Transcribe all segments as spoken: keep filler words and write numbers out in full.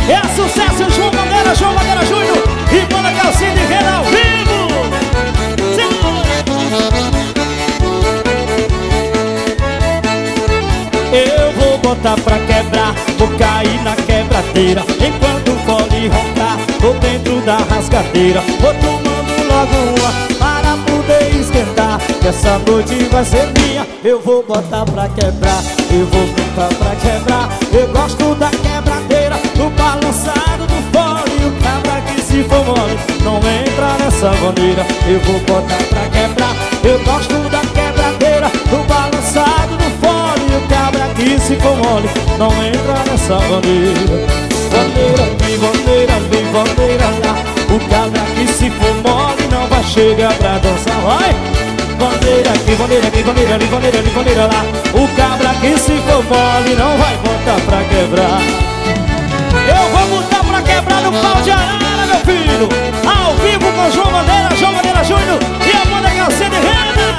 É sucesso, João Bandeira, João Bandeira Júnior e Banda Calcinha de Renda ao vivo. Segura! Eu vou botar pra quebrar, vou cair na quebradeira. Enquanto o fole roncar, tô dentro da rasgadeira. Vou tomando logo uma para poder esquentar, que essa noite vai ser minha. Eu vou botar pra quebrar, eu vou botar pra quebrar. Eu gosto da quebradeira, do balançado do fole. E o cabra que se for mole não entra nessa maneira. Eu vou botar pra quebrar, eu gosto da quebradeira, do balançado do fole. E o cabra que se for mole não entra nessa maneira. Bandeira aqui, bandeira ali, bandeira lá. O cabra que se for mole não vai chegar pra dançar. Vai! Bandeira aqui, bandeira aqui, bandeira ali, bandeira ali, bandeira lá. O cabra que se for mole não vai botar pra quebrar. Eu vou botar pra quebrar no pau de arara, meu filho. Ao vivo com João Bandeira, João Bandeira Júnior e a Banda Calcinha de Renda.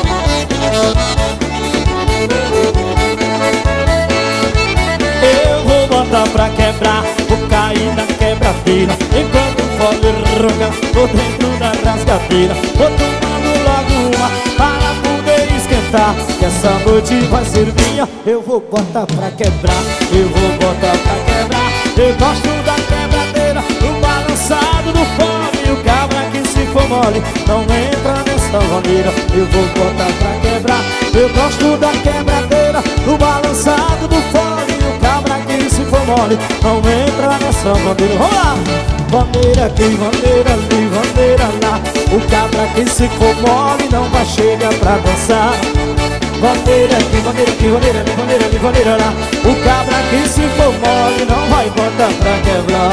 Eu vou botar pra quebrar, vou cair na quebradeira. Enquanto o fole ronca, tô dentro da rasgadeira. Vou tomando logo uma para poder esquentar, que essa noite vai ser minha. Eu vou botar pra quebrar, eu vou botar pra quebrar. Eu gosto da quebradeira, do balançado do fole. E o cabra que se for mole não entra nessa maneira. Eu vou botar pra quebrar, eu gosto da quebradeira, do balançado do fole. E o cabra que se for mole não entra nessa maneira. Vamos lá! Bandeira aqui, bandeira ali, bandeira lá. O cabra que se for mole não vai chegar pra dançar. Bandeira aqui, bandeira aqui, bandeira ali, bandeira ali, bandeira lá. O cabra que se for mole não vai botar pra quebrar.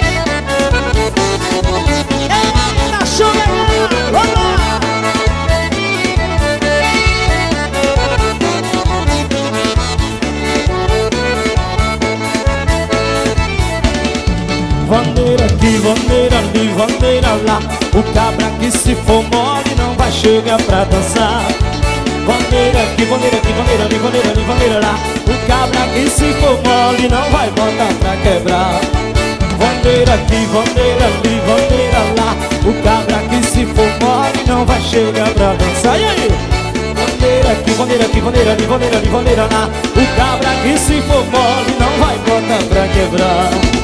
Eita, show, galera! Vamos lá! Bandeira aqui, bandeira ali, bandeira lá. O cabra que se for mole não vai chegar pra dançar. Bandeira aqui, bandeira aqui, bandeira ali, bandeira ali, bandeira lá. O cabra que se for mole não vai botar pra quebrar. Bandeira aqui, bandeira ali, bandeira lá. O cabra que se for mole não vai chegar pra dançar. E aí? Bandeira aqui, bandeira aqui, bandeira ali, bandeira ali, bandeira lá. O cabra que se for mole não vai botar pra quebrar.